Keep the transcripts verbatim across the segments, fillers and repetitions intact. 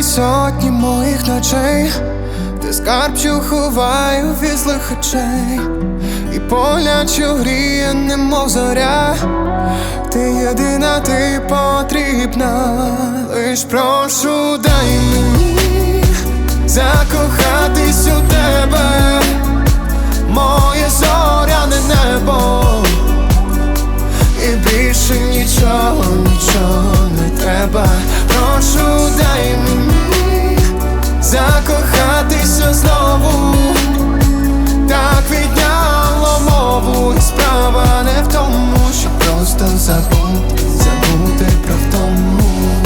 крізь сотні моїх ночей, ти скарб, що ховаю від злих очей, і поля, що гріє, немов зоря. Ти єдина, ти потрібна. Лиш прошу, дай мені закохатись у тебе, моє зоряне небо, і більше нічого, нічого не треба. Прошу, дай мені закохатися знову. Так відняло мову, і справа не в тому, що просто забути, забути про втому.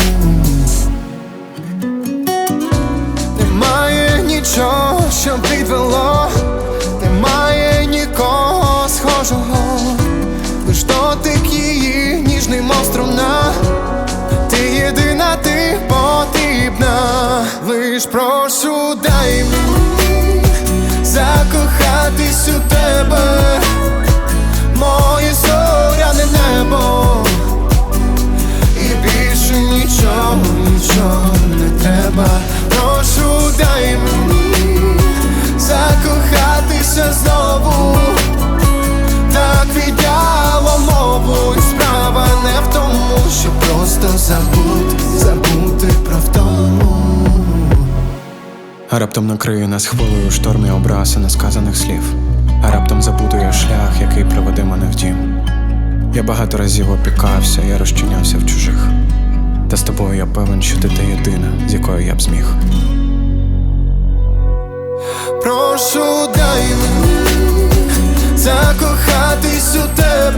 Немає нічого, що підвело, немає нікого схожого, лиш дотик її ніжний, мов струна. Ти єдина, ти потрібна. Лиш прошу, дай мені закохатись у тебе, моє зоряне небо, і більше нічого, нічого не треба. Прошу, дай мені закохатися знову. Так відняло мову, і справа не в тому, що просто забути, забути про втому. А раптом накриє нас хвилею шторм і образ і несказаних слів. А раптом забуду я шлях, який приведе мене в дім. Я багато разів опікався, я розчинявся в чужих. Та з тобою я певен, що ти та єдина, з якою я б зміг. Прошу, дай мені закохатись у тебе,